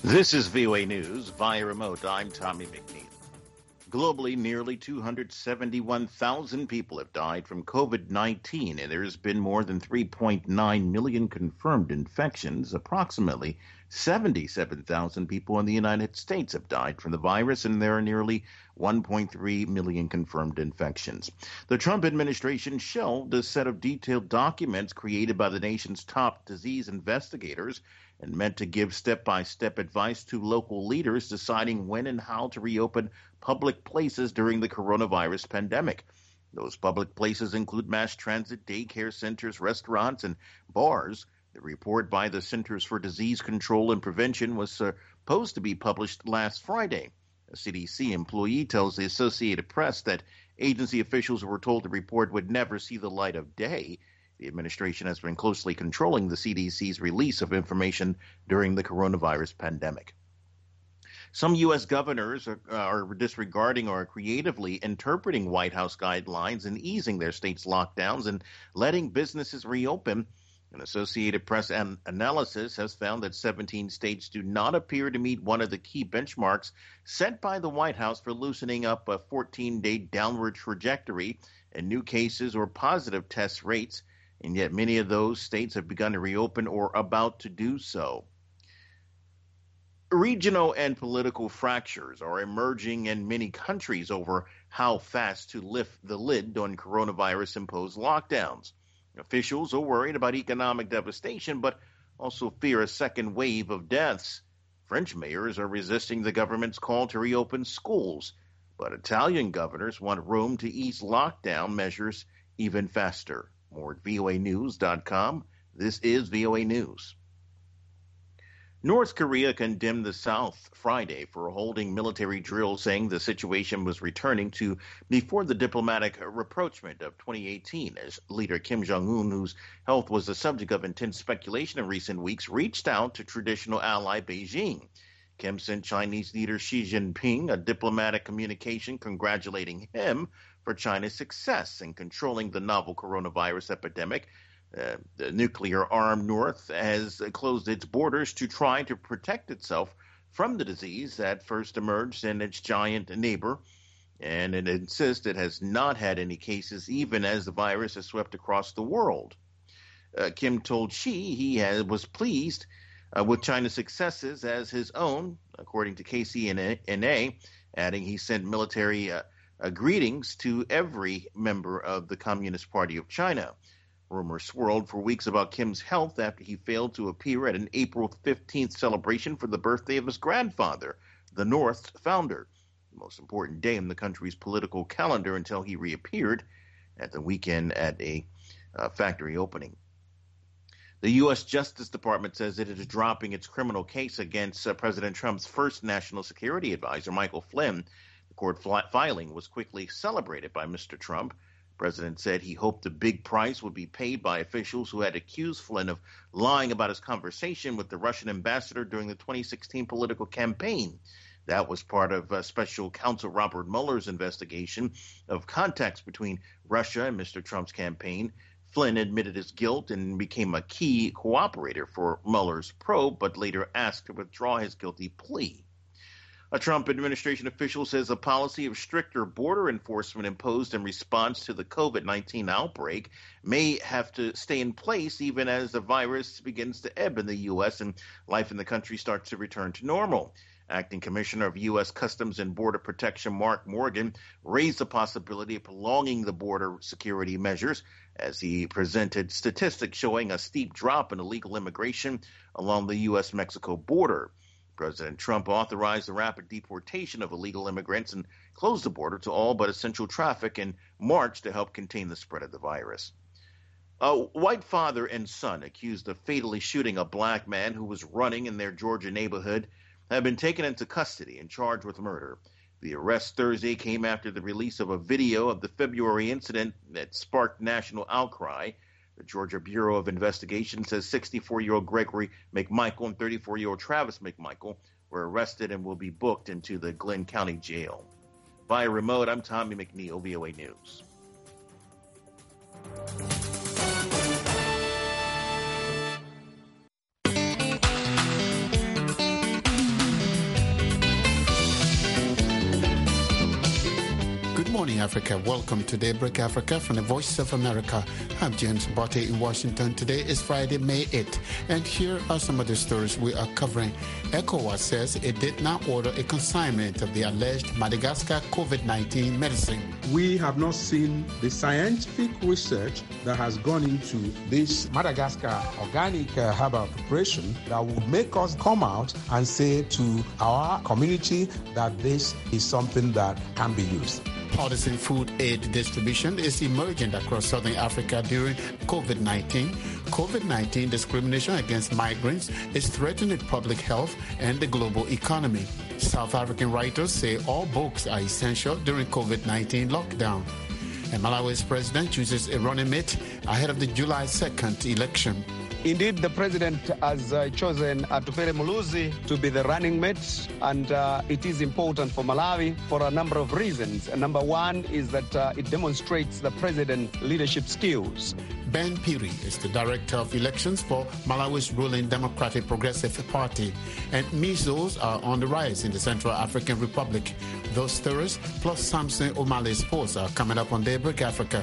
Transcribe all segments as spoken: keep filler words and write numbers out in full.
This is V O A News via remote. I'm Tommy McNeil. Globally, nearly two hundred seventy-one thousand people have died from COVID nineteen, and there's been more than three point nine million confirmed infections. Approximately seventy-seven thousand people in the United States have died from the virus, and there are nearly one point three million confirmed infections. The Trump administration shelved a set of detailed documents created by the nation's top disease investigators and meant to give step-by-step advice to local leaders deciding when and how to reopen public places during the coronavirus pandemic. Those public places include mass transit, daycare centers, restaurants, and bars. The report by the Centers for Disease Control and Prevention was supposed to be published last Friday. A C D C employee tells the Associated Press that agency officials were told the report would never see the light of day. The administration has been closely controlling the C D C's release of information during the coronavirus pandemic. Some U S governors are, are disregarding or creatively interpreting White House guidelines and easing their state's lockdowns and letting businesses reopen. An Associated Press an- analysis has found that seventeen states do not appear to meet one of the key benchmarks set by the White House for loosening up a fourteen-day downward trajectory in new cases or positive test rates. And yet many of those states have begun to reopen or about to do so. Regional and political fractures are emerging in many countries over how fast to lift the lid on coronavirus-imposed lockdowns. Officials are worried about economic devastation, but also fear a second wave of deaths. French mayors are resisting the government's call to reopen schools, but Italian governors want Rome to ease lockdown measures even faster. More at V O A news dot com. This is V O A News. North Korea condemned the South Friday for holding military drills, saying the situation was returning to before the diplomatic rapprochement of twenty eighteen, as leader Kim Jong-un, whose health was the subject of intense speculation in recent weeks, reached out to traditional ally Beijing. Kim sent Chinese leader Xi Jinping a diplomatic communication congratulating him for China's success in controlling the novel coronavirus epidemic. Uh, the nuclear-armed North has closed its borders to try to protect itself from the disease that first emerged in its giant neighbor, and it insists it has not had any cases even as the virus has swept across the world. Uh, Kim told Xi he had, was pleased uh, with China's successes as his own, according to K C N A, adding he sent military uh, uh, greetings to every member of the Communist Party of China. Rumors swirled for weeks about Kim's health after he failed to appear at an April fifteenth celebration for the birthday of his grandfather, the North's founder, the most important day in the country's political calendar until he reappeared at the weekend at a uh, factory opening. The U S Justice Department says it is dropping its criminal case against uh, President Trump's first national security advisor, Michael Flynn. The court filing was quickly celebrated by Mister Trump. The president said he hoped the big price would be paid by officials who had accused Flynn of lying about his conversation with the Russian ambassador during the twenty sixteen political campaign. That was part of uh, special counsel Robert Mueller's investigation of contacts between Russia and Mister Trump's campaign. Flynn admitted his guilt and became a key cooperator for Mueller's probe, but later asked to withdraw his guilty plea. A Trump administration official says a policy of stricter border enforcement imposed in response to the COVID nineteen outbreak may have to stay in place even as the virus begins to ebb in the U S and life in the country starts to return to normal. Acting Commissioner of U S Customs and Border Protection Mark Morgan raised the possibility of prolonging the border security measures as he presented statistics showing a steep drop in illegal immigration along the U S Mexico border. President Trump authorized the rapid deportation of illegal immigrants and closed the border to all but essential traffic in March to help contain the spread of the virus. A white father and son accused of fatally shooting a black man who was running in their Georgia neighborhood have been taken into custody and charged with murder. The arrest Thursday came after the release of a video of the February incident that sparked national outcry. The Georgia Bureau of Investigation says sixty-four-year-old Gregory McMichael and thirty-four-year-old Travis McMichael were arrested and will be booked into the Glenn County Jail. Via remote, I'm Tommy McNeil, V O A News. morning, Africa. Welcome to Daybreak Africa from the Voice of America. I'm James Botte in Washington. Today is Friday, May eighth, and here are some of the stories we are covering. ECOWAS says it did not order a consignment of the alleged Madagascar COVID nineteen medicine. We have not seen the scientific research that has gone into this Madagascar organic uh, herbal preparation that would make us come out and say to our community that this is something that can be used. Partisan food aid distribution is emergent across Southern Africa during COVID nineteen. COVID nineteen discrimination against migrants is threatening public health and the global economy. South African writers say all books are essential during COVID nineteen lockdown. And Malawi's president chooses a running mate ahead of the July second election. Indeed, the president has uh, chosen uh, Tufele Muluzi to be the running mate, and uh, it is important for Malawi for a number of reasons. And number one is that uh, it demonstrates the president's leadership skills. Ben Piri is the director of elections for Malawi's ruling Democratic Progressive Party, and measles are on the rise in the Central African Republic. Those stories, plus Samson O'Malley sports, are coming up on Daybreak Africa.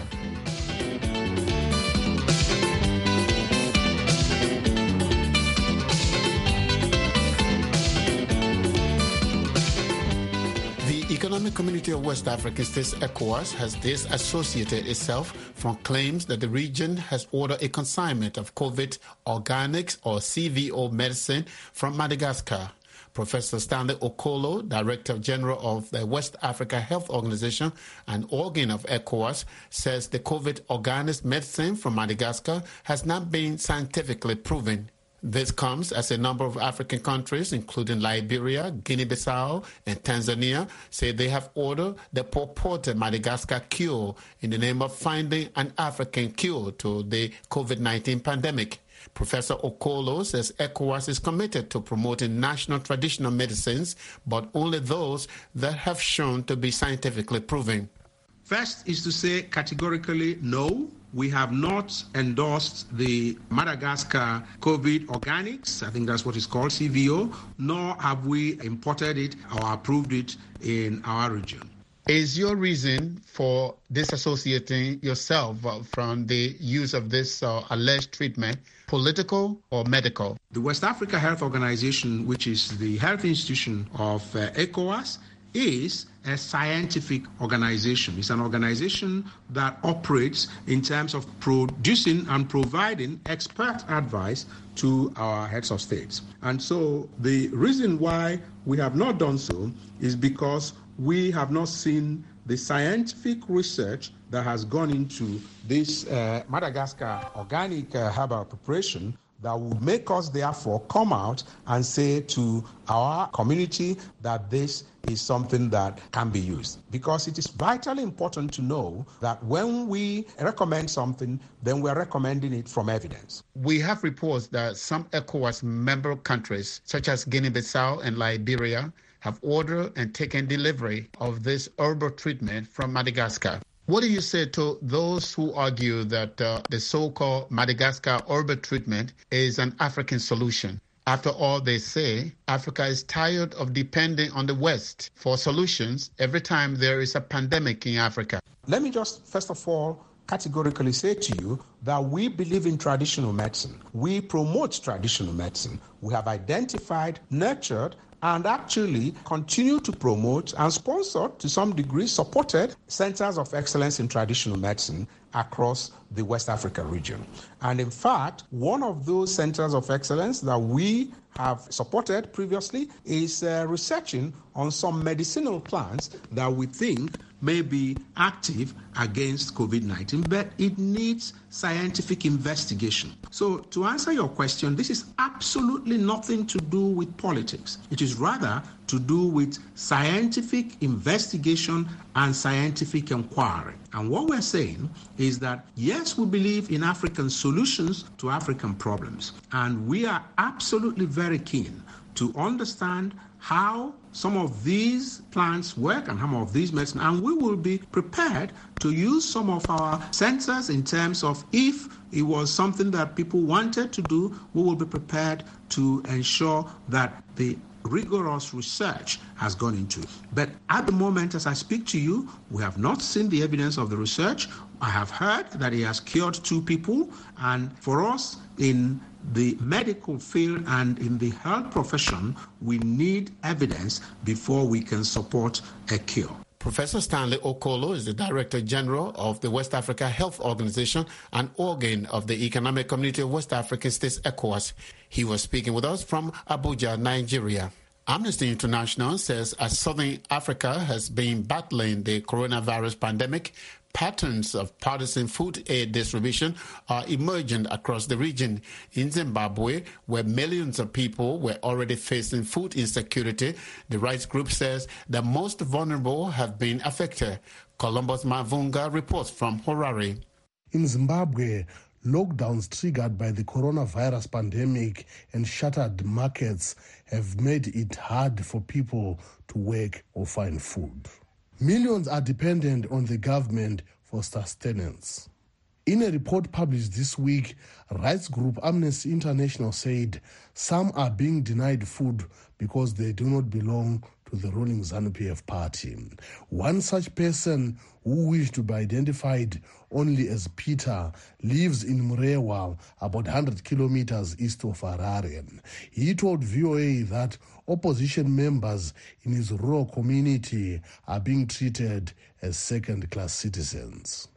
Economic Community of West African States, ECOWAS, has disassociated itself from claims that the region has ordered a consignment of COVID organics or C V O medicine from Madagascar. Professor Stanley Okolo, Director General of the West Africa Health Organization and organ of ECOWAS, says the COVID organic medicine from Madagascar has not been scientifically proven. This comes as a number of African countries, including Liberia, Guinea-Bissau, and Tanzania, say they have ordered the purported Madagascar cure in the name of finding an African cure to the COVID nineteen pandemic. Professor Okolo says ECOWAS is committed to promoting national traditional medicines, but only those that have shown to be scientifically proven. First is to say categorically no. We have not endorsed the Madagascar COVID organics, I think that's what it's called, C V O, nor have we imported it or approved it in our region. Is your reason for disassociating yourself from the use of this uh, alleged treatment political or medical? The West Africa Health Organization, which is the health institution of uh, ECOWAS, is a scientific organization. It's an organization that operates in terms of producing and providing expert advice to our heads of states. And so the reason why we have not done so is because we have not seen the scientific research that has gone into this uh, Madagascar organic uh, herbal preparation that would make us therefore come out and say to our community that this is something that can be used. Because it is vitally important to know that when we recommend something, then we're recommending it from evidence. We have reports that some ECOWAS member countries, such as Guinea-Bissau and Liberia, have ordered and taken delivery of this herbal treatment from Madagascar. What do you say to those who argue that uh, the so-called Madagascar herbal treatment is an African solution? After all, they say Africa is tired of depending on the West for solutions every time there is a pandemic in Africa. Let me just, first of all, categorically say to you that we believe in traditional medicine. We promote traditional medicine. We have identified, nurtured, and actually continue to promote and sponsor, to some degree, supported centers of excellence in traditional medicine across the West Africa region. And in fact, one of those centers of excellence that we have supported previously is uh, researching on some medicinal plants that we think may be active against COVID nineteen, but it needs scientific investigation. So to answer your question, this is absolutely nothing to do with politics. It is rather to do with scientific investigation and scientific inquiry. And what we're saying is that, yes, we believe in African solutions to African problems, and we are absolutely very keen to understand how some of these plants work and some of these medicines, and we will be prepared to use some of our centers in terms of if it was something that people wanted to do, we will be prepared to ensure that the rigorous research has gone into. But at the moment, as I speak to you, we have not seen the evidence of the research. I have heard that he has cured two people, and for us in the medical field and in the health profession, we need evidence before we can support a cure. Professor Stanley Okolo is the Director General of the West Africa Health Organization, an organ of the Economic Community of West African States, ECOWAS. He was speaking with us from Abuja, Nigeria. Amnesty International says as Southern Africa has been battling the coronavirus pandemic, patterns of partisan food aid distribution are emerging across the region. In Zimbabwe, where millions of people were already facing food insecurity, the rights group says the most vulnerable have been affected. Columbus Mavunga reports from Harare. In Zimbabwe, lockdowns triggered by the coronavirus pandemic and shuttered markets have made it hard for people to work or find food. Millions are dependent on the government for sustenance. In a report published this week, rights group Amnesty International said some are being denied food because they do not belong to the ruling ZANU-P F party. One such person, who wished to be identified only as Peter, lives in Murewa, about one hundred kilometers east of Harare. He told V O A that opposition members in his rural community are being treated as second-class citizens.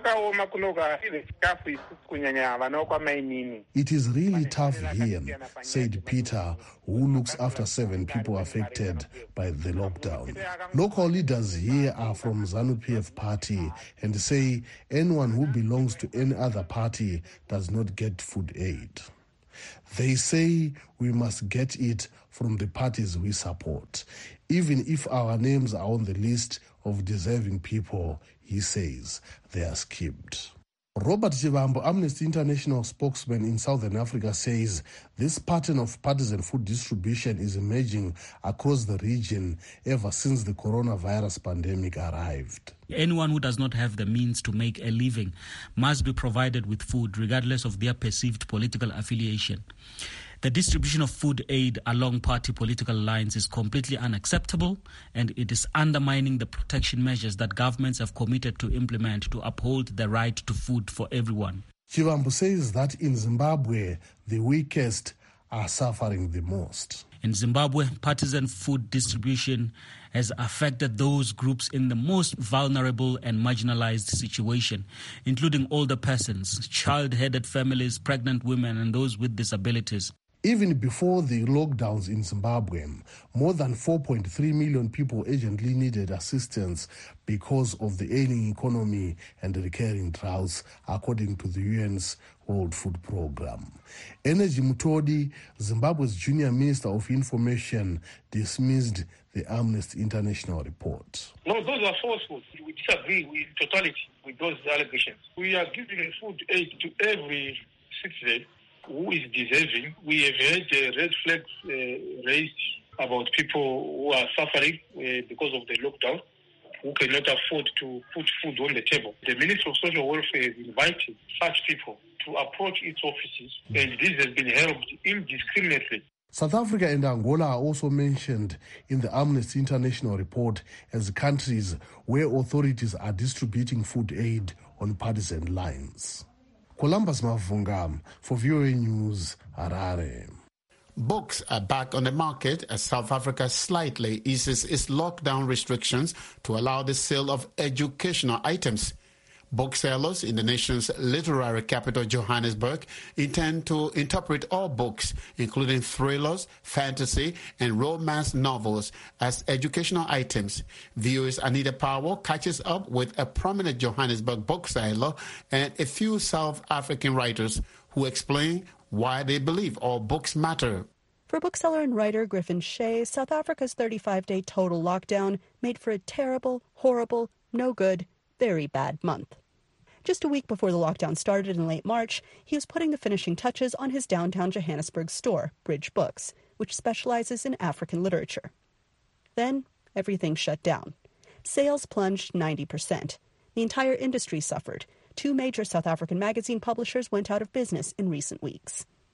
It is really tough here, said Peter, who looks after seven people affected by the lockdown. Local leaders here are from ZANU-P F party and say anyone who belongs to any other party does not get food aid. They say we must get it from the parties we support, even if our names are on the list of deserving people, he says, they are skipped. Robert Chivambo, Amnesty International spokesman in Southern Africa, says this pattern of partisan food distribution is emerging across the region ever since the coronavirus pandemic arrived. Anyone who does not have the means to make a living must be provided with food, regardless of their perceived political affiliation. The distribution of food aid along party political lines is completely unacceptable, and it is undermining the protection measures that governments have committed to implement to uphold the right to food for everyone. Chivambo says that in Zimbabwe, the weakest are suffering the most. In Zimbabwe, partisan food distribution has affected those groups in the most vulnerable and marginalized situation, including older persons, child-headed families, pregnant women, and those with disabilities. Even before the lockdowns in Zimbabwe, more than four point three million people urgently needed assistance because of the ailing economy and recurring droughts, according to the U N's World Food Programme. Energy Mutodi, Zimbabwe's junior minister of information, dismissed the Amnesty International report. No, those are falsehoods. We disagree with totality with those allegations. We are giving food aid to every citizen who is deserving. We have had uh, red flags uh, raised about people who are suffering uh, because of the lockdown, who cannot afford to put food on the table. The Ministry of Social Welfare has invited such people to approach its offices, and this has been held indiscriminately. South Africa and Angola are also mentioned in the Amnesty International report as countries where authorities are distributing food aid on partisan lines. Columbus Mavunga for V O A News, Harare. Books are back on the market as South Africa slightly eases its lockdown restrictions to allow the sale of educational items. Booksellers in the nation's literary capital, Johannesburg, intend to interpret all books, including thrillers, fantasy, and romance novels, as educational items. V O A's Anita Powell catches up with a prominent Johannesburg bookseller and a few South African writers who explain why they believe all books matter. For bookseller and writer Griffin Shea, South Africa's thirty-five day total lockdown made for a terrible, horrible, no good, very bad month. Just a week before the lockdown started in late March, he was putting the finishing touches on his downtown Johannesburg store, Bridge Books, which specializes in African literature. Then, everything shut down. Sales plunged ninety percent. The entire industry suffered. Two major South African magazine publishers went out of business in recent weeks.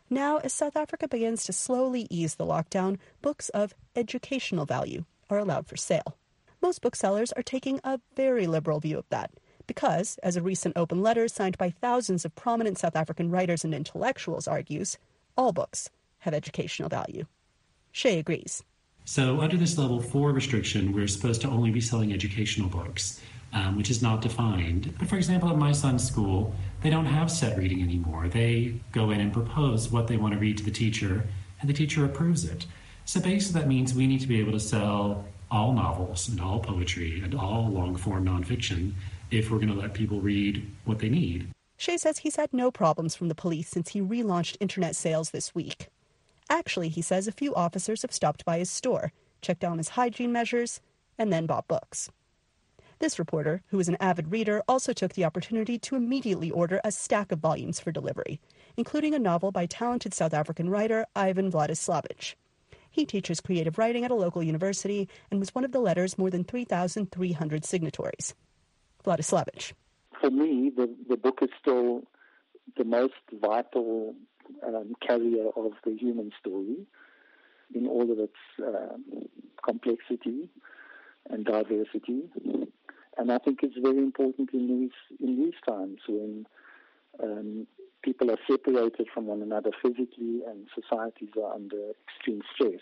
Now, as South Africa begins to slowly ease the lockdown, books of educational value are allowed for sale. Most booksellers are taking a very liberal view of that because, as a recent open letter signed by thousands of prominent South African writers and intellectuals argues, all books have educational value. Shea agrees. So under this level four restriction, we're supposed to only be selling educational books, um, which is not defined. But for example, at my son's school, they don't have set reading anymore. They go in and propose what they want to read to the teacher, and the teacher approves it. So basically that means we need to be able to sell all novels and all poetry and all long-form nonfiction if we're going to let people read what they need. Shea says he's had no problems from the police since he relaunched internet sales this week. Actually, he says a few officers have stopped by his store, checked on his hygiene measures, and then bought books. This reporter, who is an avid reader, also took the opportunity to immediately order a stack of volumes for delivery, including a novel by talented South African writer Ivan Vladislavich. He teaches creative writing at a local university and was one of the letter's more than three thousand three hundred signatories. Vladislavich. For me, the, the book is still the most vital um, carrier of the human story in all of its uh, complexity and diversity. And I think it's very important in these in these times when um, people are separated from one another physically and societies are under extreme stress.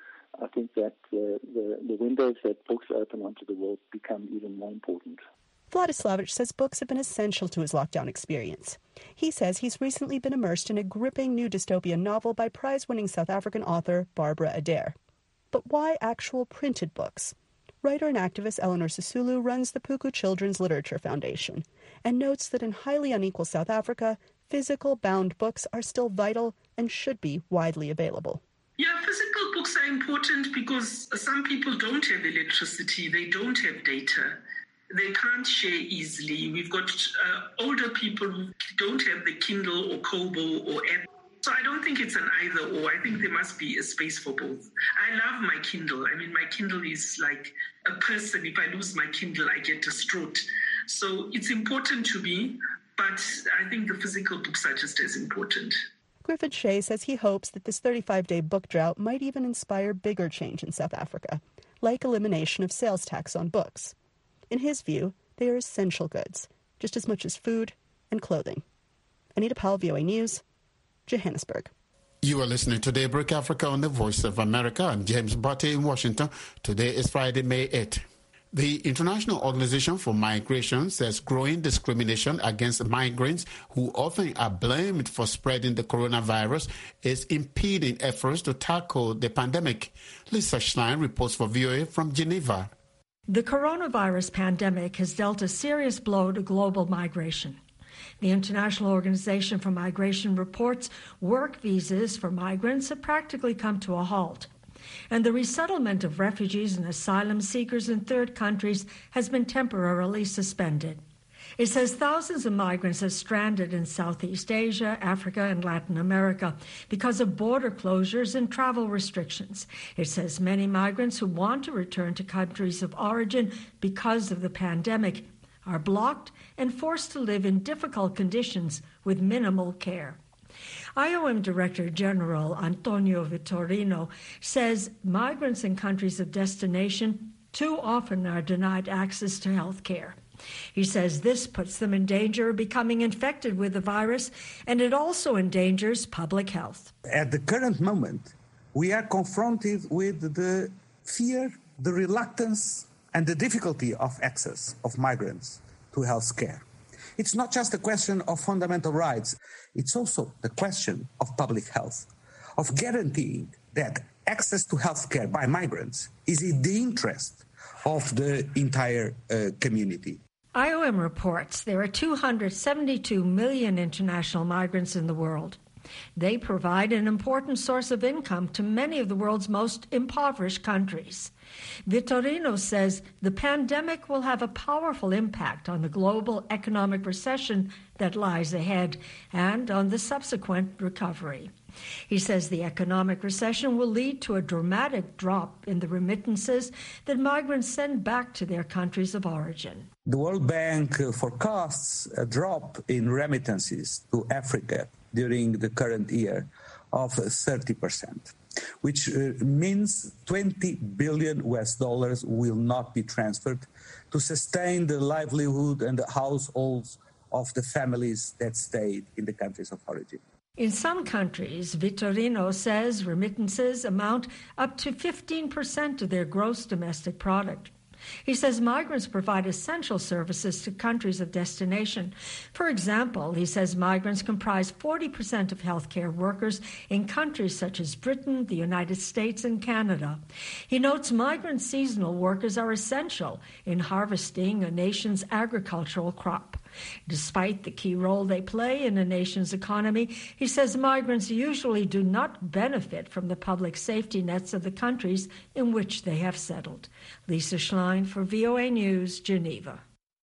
I think that the, the, the windows that books open onto the world become even more important. Vladislavich says books have been essential to his lockdown experience. He says he's recently been immersed in a gripping new dystopian novel by prize-winning South African author Barbara Adair. But why actual printed books? Writer and activist Eleanor Sisulu runs the Puku Children's Literature Foundation and notes that in highly unequal South Africa, physical bound books are still vital and should be widely available. Yeah, physical books are important because some people don't have electricity, they don't have data. They can't share easily. We've got uh, older people who don't have the Kindle or Kobo or app. So I don't think it's an either or. I think there must be a space for both. I love my Kindle. I mean, my Kindle is like a person. If I lose my Kindle, I get distraught. So it's important to me, but I think the physical books are just as important. Griffin Shea says he hopes that this thirty-five-day book drought might even inspire bigger change in South Africa, like elimination of sales tax on books. In his view, they are essential goods, just as much as food and clothing. Anita Powell, V O A News, Johannesburg. You are listening to Daybreak Africa on the Voice of America. I'm James Botte in Washington. Today is Friday, May eighth. The International Organization for Migration says growing discrimination against migrants who often are blamed for spreading the coronavirus is impeding efforts to tackle the pandemic. Lisa Schlein reports for V O A from Geneva. The coronavirus pandemic has dealt a serious blow to global migration. The International Organization for Migration reports work visas for migrants have practically come to a halt, and the resettlement of refugees and asylum seekers in third countries has been temporarily suspended. It says thousands of migrants have stranded in Southeast Asia, Africa, and Latin America because of border closures and travel restrictions. It says many migrants who want to return to countries of origin because of the pandemic are blocked and forced to live in difficult conditions with minimal care. I O M Director General Antonio Vitorino says migrants in countries of destination too often are denied access to health care. He says this puts them in danger of becoming infected with the virus, and it also endangers public health. At the current moment, we are confronted with the fear, the reluctance, and the difficulty of access of migrants to health care. It's not just a question of fundamental rights, it's also the question of public health, of guaranteeing that access to health care by migrants is in the interest of the entire uh, community. I O M reports there are two hundred seventy-two million international migrants in the world. They provide an important source of income to many of the world's most impoverished countries. Vitorino says the pandemic will have a powerful impact on the global economic recession that lies ahead and on the subsequent recovery. He says the economic recession will lead to a dramatic drop in the remittances that migrants send back to their countries of origin. The World Bank forecasts a drop in remittances to Africa during the current year of thirty percent, which uh, means twenty billion U S dollars will not be transferred to sustain the livelihood and the households of the families that stayed in the countries of origin. In some countries, Vitorino says remittances amount up to fifteen percent of their gross domestic product. He says migrants provide essential services to countries of destination. For example, he says migrants comprise forty percent of healthcare workers in countries such as Britain, the United States, and Canada. He notes migrant seasonal workers are essential in harvesting a nation's agricultural crop. Despite the key role they play in a nation's economy, he says migrants usually do not benefit from the public safety nets of the countries in which they have settled. Lisa Schlein for V O A News, Geneva.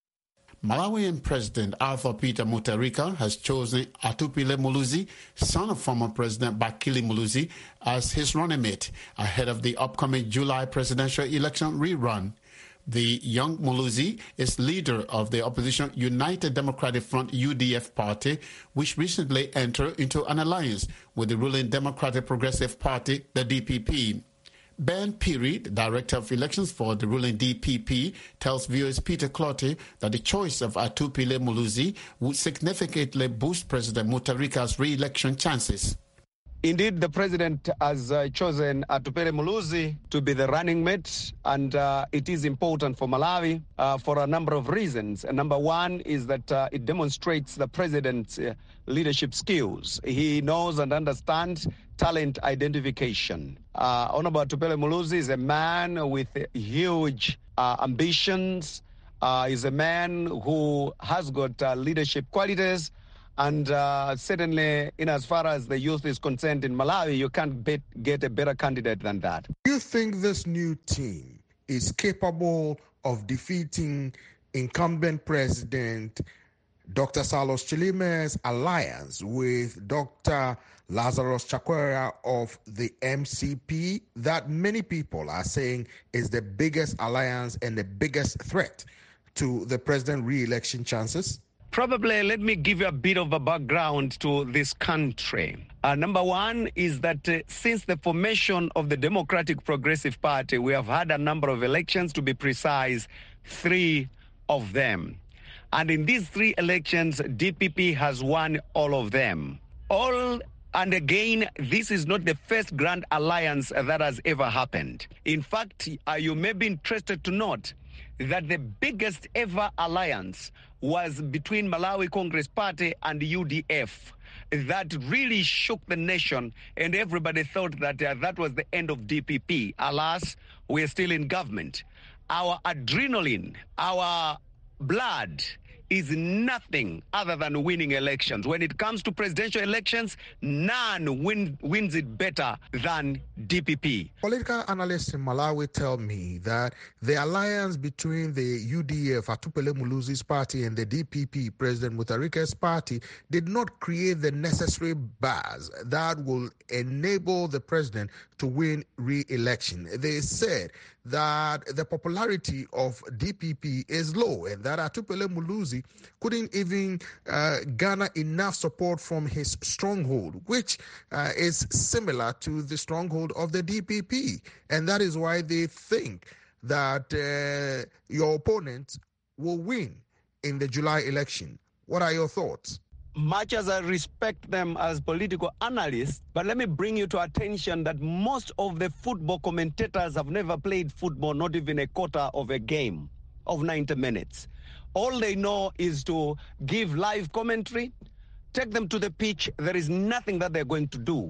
Malawian President Arthur Peter Mutharika has chosen Atupile Muluzi, son of former President Bakili Muluzi, as his running mate ahead of the upcoming July presidential election rerun. The young Muluzi is leader of the opposition United Democratic Front U D F party, which recently entered into an alliance with the ruling Democratic Progressive Party, the D P P. Ben Piri, the Director of Elections for the ruling D P P, tells viewers Peter Clotty that the choice of Atupile Muluzi would significantly boost President Mutharika's re-election chances. Indeed, the president has uh, chosen Atupile Muluzi to be the running mate, and uh, it is important for Malawi uh, for a number of reasons. And number one is that uh, it demonstrates the president's uh, leadership skills. He knows and understands talent identification. Uh, Honorable Atupile Muluzi is a man with huge uh, ambitions. Uh, he's a man who has got uh, leadership qualities. And uh, certainly, in as far as the youth is concerned in Malawi, you can't bet, get a better candidate than that. Do you think this new team is capable of defeating incumbent president Doctor Saulos Chilime's alliance with Doctor Lazarus Chakwera of the M C P, that many people are saying is the biggest alliance and the biggest threat to the president re-election chances? Probably let me give you a bit of a background to this country. Uh, number one is that uh, since the formation of the Democratic Progressive Party, we have had a number of elections, to be precise, three of them. And in these three elections, D P P has won all of them. All And again, this is not the first grand alliance that has ever happened. In fact, uh, you may be interested to note that the biggest ever alliance was between Malawi Congress Party and U D F. That really shook the nation, and everybody thought that uh, that was the end of D P P. Alas, we're still in government. Our adrenaline, our blood is nothing other than winning elections. When it comes to presidential elections, none win, wins it better than D P P. Political analysts in Malawi tell me that the alliance between the U D F, Atupile Muluzi's party, and the D P P, President Mutharika's party, did not create the necessary buzz that will enable the president to win re-election. They said that the popularity of D P P is low and that Atupile Muluzi couldn't even uh, garner enough support from his stronghold, which uh, is similar to the stronghold of the D P P. And that is why they think that uh, your opponent will win in the July election. What are your thoughts? Much as I respect them as political analysts, but let me bring you to attention that most of the football commentators have never played football, not even a quarter of a game of ninety minutes. All they know is to give live commentary, take them to the pitch. There is nothing that they're going to do.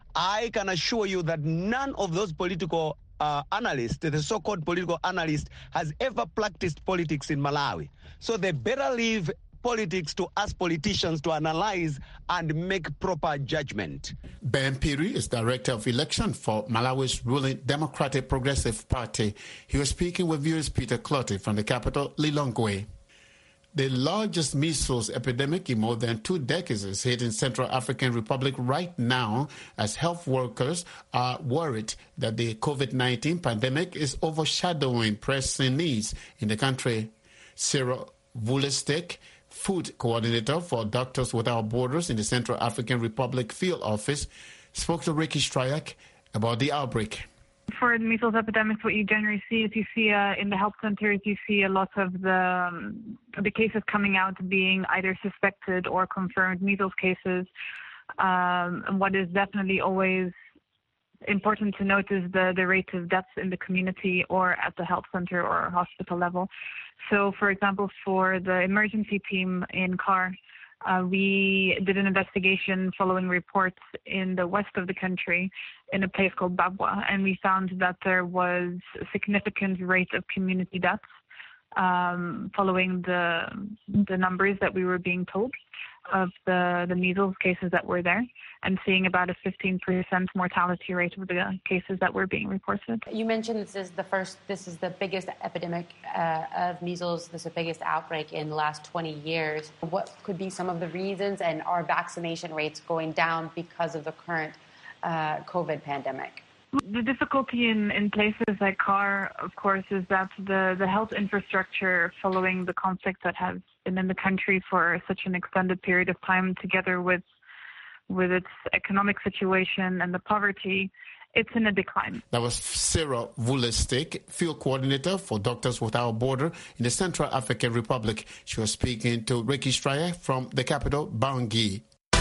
I can assure you that none of those political uh, analysts, the so-called political analyst, has ever practiced politics in Malawi. So they better leave politics to us politicians to analyze and make proper judgment. Ben Piri is Director of Election for Malawi's ruling Democratic Progressive Party. He was speaking with viewers Peter Clotty from the capital, Lilongwe. The largest measles epidemic in more than two decades is hitting Central African Republic right now as health workers are worried that the COVID nineteen pandemic is overshadowing pressing needs in the country. Cyril Vulestek food coordinator for Doctors Without Borders in the Central African Republic Field Office, spoke to Ricky Stryak about the outbreak. For the measles epidemics, what you generally see is you see uh, in the health centers, you see a lot of the um, the cases coming out being either suspected or confirmed measles cases. Um, and what is definitely always important to note is the, the rate of deaths in the community or at the health center or hospital level. So, for example, for the emergency team in C A R, uh, we did an investigation following reports in the west of the country in a place called Babwa, and we found that there was a significant rate of community deaths um, following the the numbers that we were being told of the, the measles cases that were there, and seeing about a fifteen percent mortality rate of the cases that were being reported. You mentioned this is the first, this is the biggest epidemic uh, of measles, this is the biggest outbreak in the last twenty years. What could be some of the reasons, and are vaccination rates going down because of the current uh, COVID pandemic? The difficulty in, in places like C A R, of course, is that the, the health infrastructure following the conflict that has been in the country for such an extended period of time, together with with its economic situation and the poverty, it's in a decline. That was Sarah Vulistik, field coordinator for Doctors Without Borders in the Central African Republic. She was speaking to Ricky Stryak from the capital, Bangui.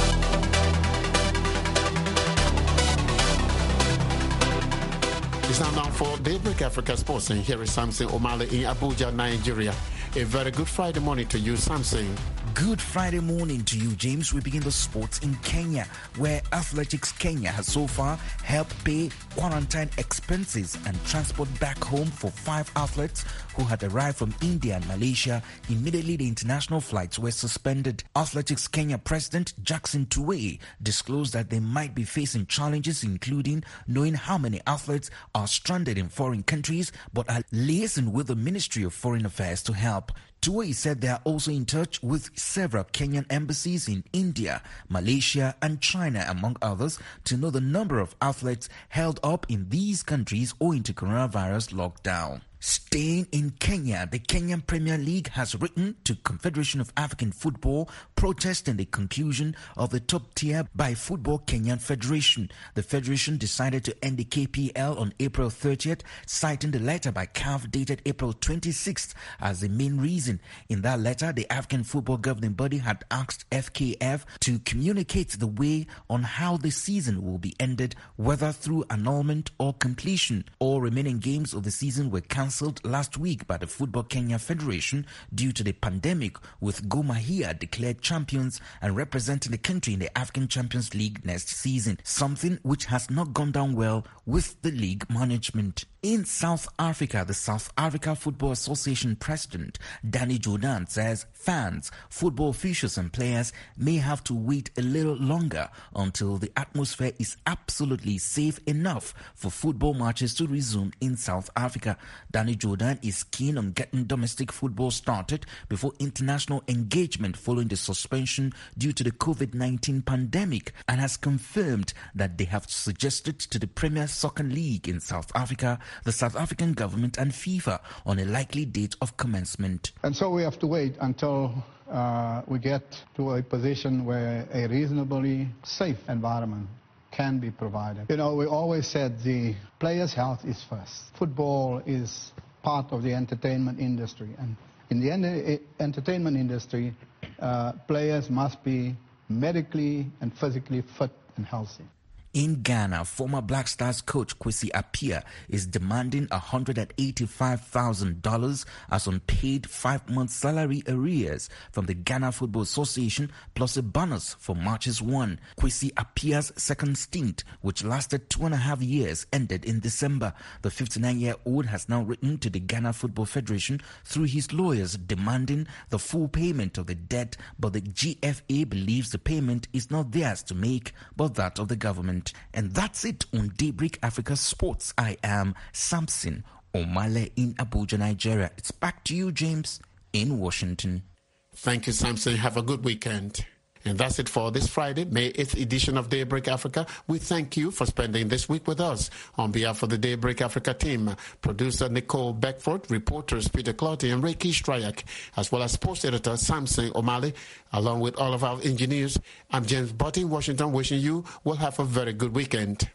It's now time for Daybreak Africa Sports, and here is Samson Omale in Abuja, Nigeria. A very good Friday morning to you, Samson. Good Friday morning to you, James. We begin the sports in Kenya, where Athletics Kenya has so far helped pay quarantine expenses and transport back home for five athletes who had arrived from India and Malaysia immediately the international flights were suspended. Athletics Kenya President Jackson Tuwei disclosed that they might be facing challenges, including knowing how many athletes are stranded in foreign countries, but are liaising with the Ministry of Foreign Affairs to help. Tuwei said they are also in touch with several Kenyan embassies in India, Malaysia and China, among others, to know the number of athletes held up in these countries owing to coronavirus lockdown. Staying in Kenya, the Kenyan Premier League has written to Confederation of African Football protesting the conclusion of the top tier by Football Kenyan Federation. The federation decided to end the K P L on April thirtieth, citing the letter by C A F dated April twenty-sixth as the main reason. In that letter, the African Football Governing Body had asked F K F to communicate the way on how the season will be ended, whether through annulment or completion. All remaining games of the season were cancelled last week by the Football Kenya Federation due to the pandemic, with Gor Mahia declared champions and representing the country in the African Champions League next season, something which has not gone down well with the league management. In South Africa, the South Africa Football Association President Danny Jordan says fans, football officials and players may have to wait a little longer until the atmosphere is absolutely safe enough for football matches to resume in South Africa. Danny Jordan is keen on getting domestic football started before international engagement following the suspension due to the COVID nineteen pandemic, and has confirmed that they have suggested to the Premier Soccer League in South Africa, the South African government and FIFA on a likely date of commencement. And so we have to wait until uh, we get to a position where a reasonably safe environment can be provided. You know, we always said the players' health is first. Football is part of the entertainment industry, and in the en- entertainment industry, uh, players must be medically and physically fit and healthy. In Ghana, former Black Stars coach Kwesi Appiah is demanding one hundred eighty-five thousand dollars as unpaid five-month salary arrears from the Ghana Football Association, plus a bonus for matches won. Kwesi Appiah's second stint, which lasted two and a half years, ended in December. The fifty-nine-year-old has now written to the Ghana Football Federation through his lawyers demanding the full payment of the debt, but the G F A believes the payment is not theirs to make, but that of the government. And that's it on Daybreak Africa Sports. I am Samson Omale in Abuja, Nigeria. It's back to you, James, in Washington. Thank you, Samson. Have a good weekend. And that's it for this Friday, May eighth edition of Daybreak Africa. We thank you for spending this week with us. On behalf of the Daybreak Africa team, producer Nicole Beckford, reporters Peter Clotty and Reiki Strayak, as well as sports editor Samson O'Malley, along with all of our engineers, I'm James Butty in Washington, wishing you will have a very good weekend.